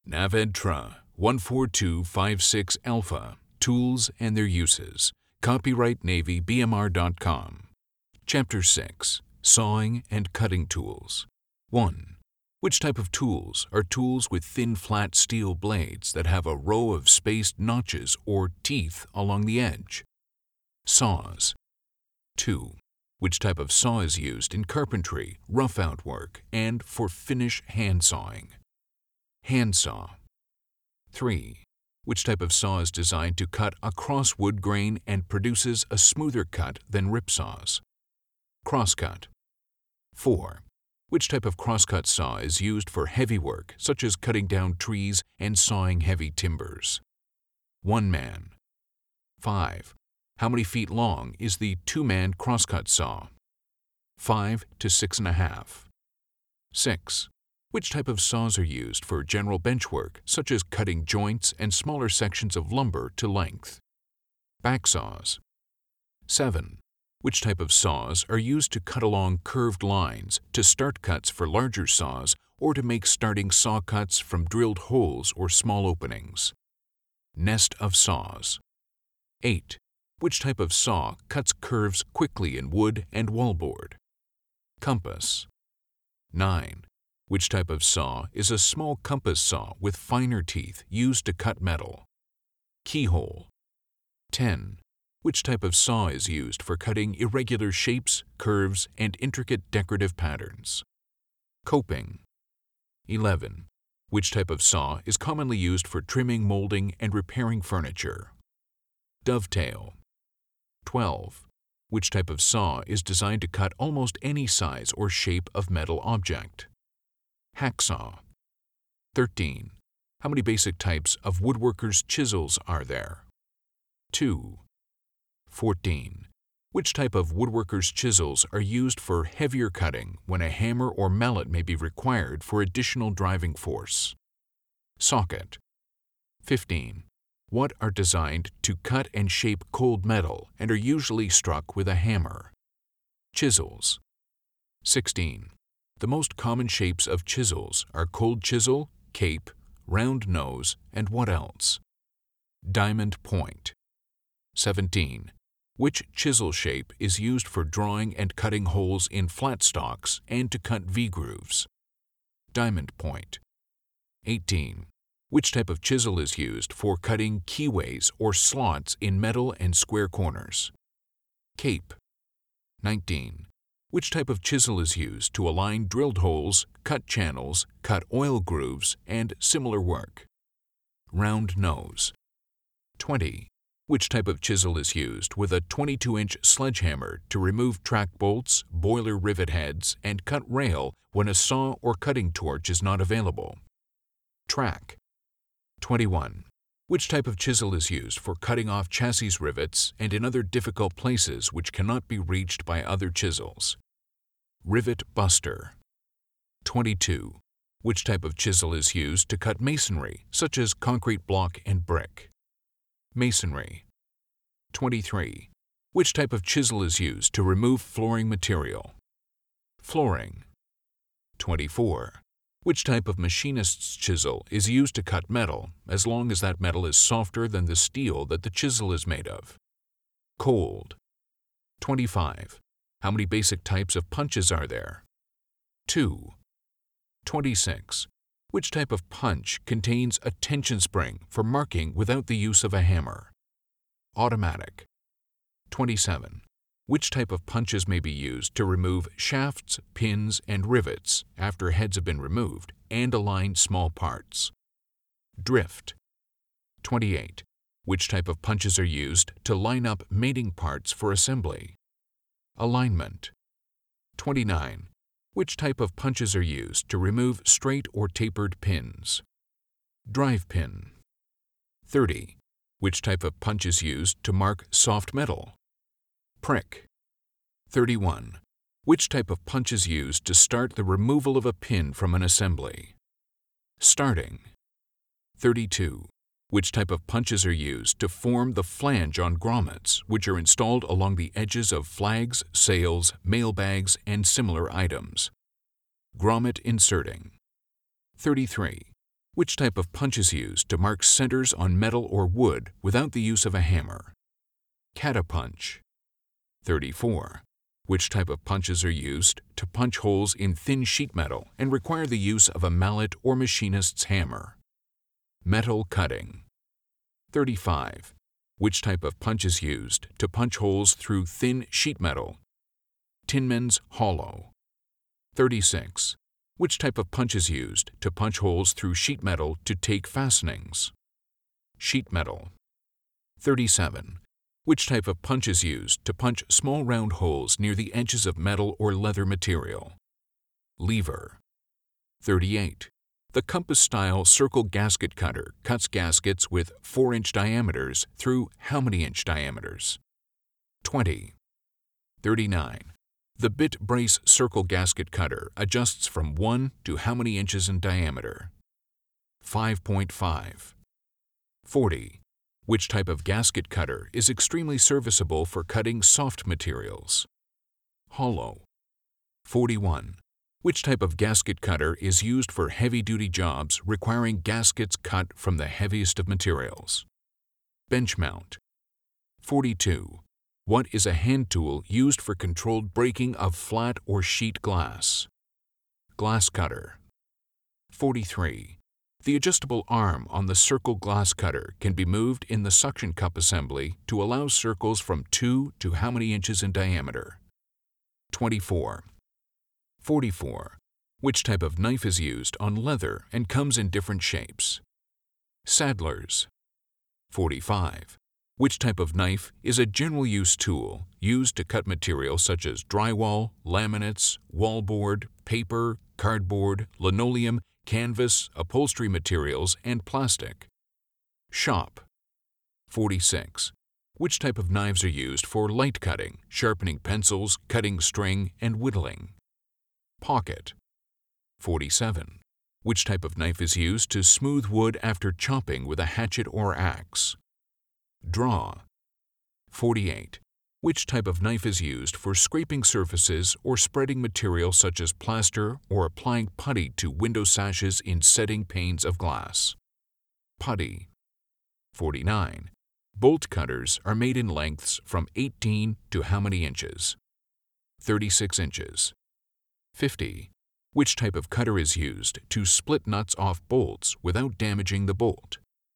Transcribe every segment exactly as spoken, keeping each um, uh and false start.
Navedtra one four two five six Alpha, Tools and Their Uses. Copyright Navy B M R dot com. Chapter six. Sawing and Cutting Tools. one. Which type of tools are tools with thin flat steel blades that have a row of spaced notches or teeth along the edge? Saws. two. Which type of saw is used in carpentry, rough-out work, and for finish hand sawing? Handsaw. three. Which type of saw is designed to cut across wood grain and produces a smoother cut than ripsaws? Crosscut. four. Which type of crosscut saw is used for heavy work, such as cutting down trees and sawing heavy timbers? One man. five. How many feet long is the two-man crosscut saw? five to six and a half. six. Which type of saws are used for general bench work, such as cutting joints and smaller sections of lumber to length? Backsaws. seven. Which type of saws are used to cut along curved lines, to start cuts for larger saws, or to make starting saw cuts from drilled holes or small openings? Nest of saws. eight. Which type of saw cuts curves quickly in wood and wallboard? Compass. nine. Which type of saw is a small compass saw with finer teeth used to cut metal? Keyhole. ten. Which type of saw is used for cutting irregular shapes, curves, and intricate decorative patterns? Coping. eleven. Which type of saw is commonly used for trimming, molding, and repairing furniture? Dovetail. twelve. Which type of saw is designed to cut almost any size or shape of metal object? Hacksaw. thirteen. How many basic types of woodworkers' chisels are there? two. fourteen. Which type of woodworkers' chisels are used for heavier cutting when a hammer or mallet may be required for additional driving force? Socket. fifteen. What are designed to cut and shape cold metal and are usually struck with a hammer? Chisels. sixteen. The most common shapes of chisels are cold chisel, cape, round nose, and what else? Diamond point. seventeen. Which chisel shape is used for drawing and cutting holes in flat stocks and to cut V-grooves? Diamond point. eighteen. Which type of chisel is used for cutting keyways or slots in metal and square corners? Cape. nineteen. Which type of chisel is used to align drilled holes, cut channels, cut oil grooves, and similar work? Round nose. twenty. Which type of chisel is used with a twenty-two inch sledgehammer to remove track bolts, boiler rivet heads, and cut rail when a saw or cutting torch is not available? Track. twenty-one. Which type of chisel is used for cutting off chassis rivets and in other difficult places which cannot be reached by other chisels? Rivet buster. twenty-two. Which type of chisel is used to cut masonry, such as concrete block and brick? Masonry. twenty-three. Which type of chisel is used to remove flooring material? Flooring. twenty-four. Which type of machinist's chisel is used to cut metal, as long as that metal is softer than the steel that the chisel is made of? Cold. twenty-five. How many basic types of punches are there? two. twenty-six. Which type of punch contains a tension spring for marking without the use of a hammer? Automatic. twenty-seven. Which type of punches may be used to remove shafts, pins, and rivets after heads have been removed and align small parts? Drift. twenty-eight. Which type of punches are used to line up mating parts for assembly? Alignment. twenty-nine. Which type of punches are used to remove straight or tapered pins? Drive pin. thirty. Which type of punch is used to mark soft metal? Prick. thirty-one. Which type of punch is used to start the removal of a pin from an assembly? Starting. thirty-two. Which type of punches are used to form the flange on grommets, which are installed along the edges of flags, sails, mailbags, and similar items? Grommet inserting. thirty-three. Which type of punch is used to mark centers on metal or wood without the use of a hammer? Catapunch. thirty-four. Which type of punches are used to punch holes in thin sheet metal and require the use of a mallet or machinist's hammer? Metal cutting. thirty-five. Which type of punch is used to punch holes through thin sheet metal? Tinman's hollow. thirty-six. Which type of punch is used to punch holes through sheet metal to take fastenings? Sheet metal. thirty-seven. Which type of punch is used to punch small round holes near the edges of metal or leather material? Lever. thirty-eight. The compass-style circle gasket cutter cuts gaskets with four inch diameters through how many inch diameters? twenty. thirty-nine. The bit brace circle gasket cutter adjusts from one to how many inches in diameter? five point five. forty. Which type of gasket cutter is extremely serviceable for cutting soft materials? Hollow. forty-one. Which type of gasket cutter is used for heavy-duty jobs requiring gaskets cut from the heaviest of materials? Bench mount. forty-two. What is a hand tool used for controlled breaking of flat or sheet glass? Glass cutter. forty-three. The adjustable arm on the circle glass cutter can be moved in the suction cup assembly to allow circles from two to how many inches in diameter? twenty-four. forty-four. Which type of knife is used on leather and comes in different shapes? Saddler's. forty-five. Which type of knife is a general-use tool used to cut materials such as drywall, laminates, wallboard, paper, cardboard, linoleum, canvas, upholstery materials, and plastic? Shop. forty-six. Which type of knives are used for light cutting, sharpening pencils, cutting string, and whittling? Pocket. forty-seven. Which type of knife is used to smooth wood after chopping with a hatchet or axe? Draw. forty-eight. Which type of knife is used for scraping surfaces or spreading material such as plaster or applying putty to window sashes in setting panes of glass? Putty. forty-nine. Bolt cutters are made in lengths from eighteen to how many inches? thirty-six inches. fifty. Which type of cutter is used to split nuts off bolts without damaging the bolt?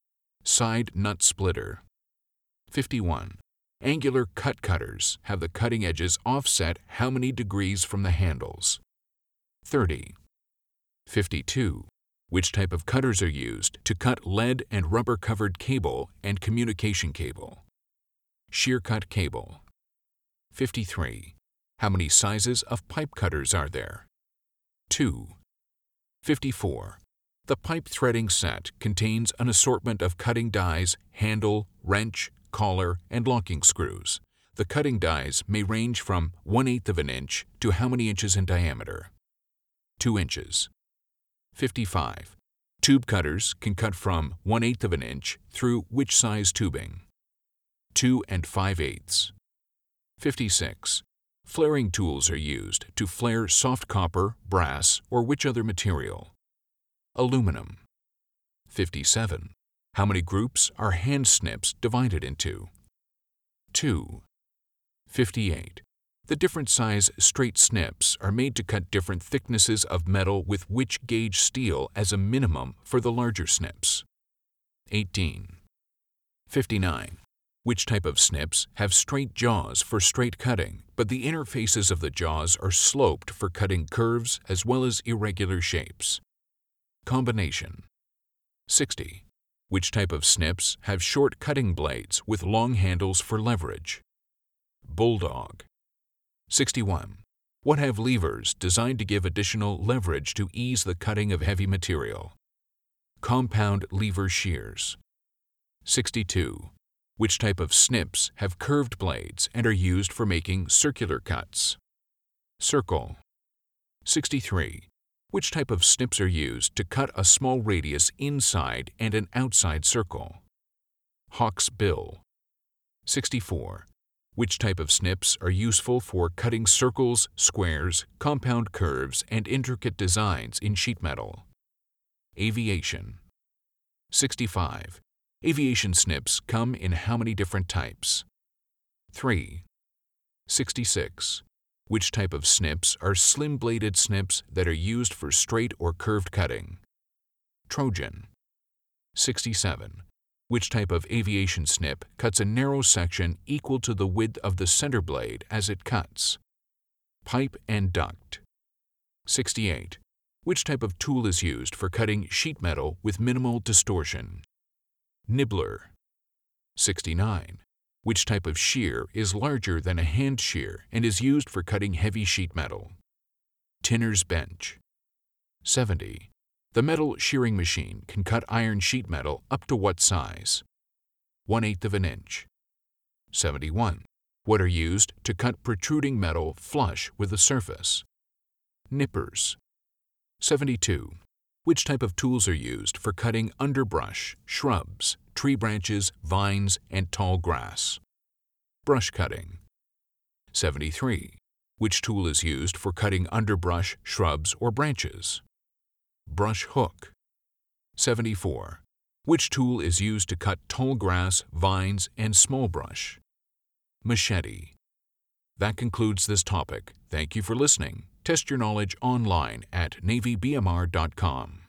Side nut splitter. fifty-one. Angular cut cutters have the cutting edges offset how many degrees from the handles? thirty. fifty-two. Which type of cutters are used to cut lead and rubber-covered cable and communication cable? Shear cut cable. fifty-three. How many sizes of pipe cutters are there? two. fifty-four. The pipe threading set contains an assortment of cutting dies, handle, wrench, collar, and locking screws. The cutting dies may range from one eighth of an inch to how many inches in diameter? two inches. fifty-five. Tube cutters can cut from one eighth of an inch through which size tubing? two and five eighths. fifty-six. Flaring tools are used to flare soft copper, brass, or which other material? Aluminum. fifty-seven. How many groups are hand snips divided into? two. fifty-eight. The different size straight snips are made to cut different thicknesses of metal with which gauge steel as a minimum for the larger snips? eighteen. fifty-nine. Which type of snips have straight jaws for straight cutting, but the interfaces of the jaws are sloped for cutting curves as well as irregular shapes? Combination. sixty. Which type of snips have short cutting blades with long handles for leverage? Bulldog. sixty-one. What have levers designed to give additional leverage to ease the cutting of heavy material? Compound lever shears. sixty-two. Which type of snips have curved blades and are used for making circular cuts? Circle. sixty-three. Which type of snips are used to cut a small radius inside and an outside circle? Hawk's bill. sixty-four. Which type of snips are useful for cutting circles, squares, compound curves, and intricate designs in sheet metal? Aviation. sixty-five. Aviation snips come in how many different types? three. sixty-six. Which type of snips are slim-bladed snips that are used for straight or curved cutting? Trojan. sixty-seven. Which type of aviation snip cuts a narrow section equal to the width of the center blade as it cuts? Pipe and duct. sixty-eight. Which type of tool is used for cutting sheet metal with minimal distortion? Nibbler. sixty-nine. Which type of shear is larger than a hand shear and is used for cutting heavy sheet metal? Tinner's bench. seventy. The metal shearing machine can cut iron sheet metal up to what size? one-eighth of an inch. seventy-one. What are used to cut protruding metal flush with the surface? Nippers. seventy-two. Which type of tools are used for cutting underbrush, shrubs, tree branches, vines, and tall grass? Brush cutting. seventy-three. Which tool is used for cutting underbrush, shrubs, or branches? Brush hook. seventy-four. Which tool is used to cut tall grass, vines, and small brush? Machete. That concludes this topic. Thank you for listening. Test your knowledge online at Navy B M R dot com.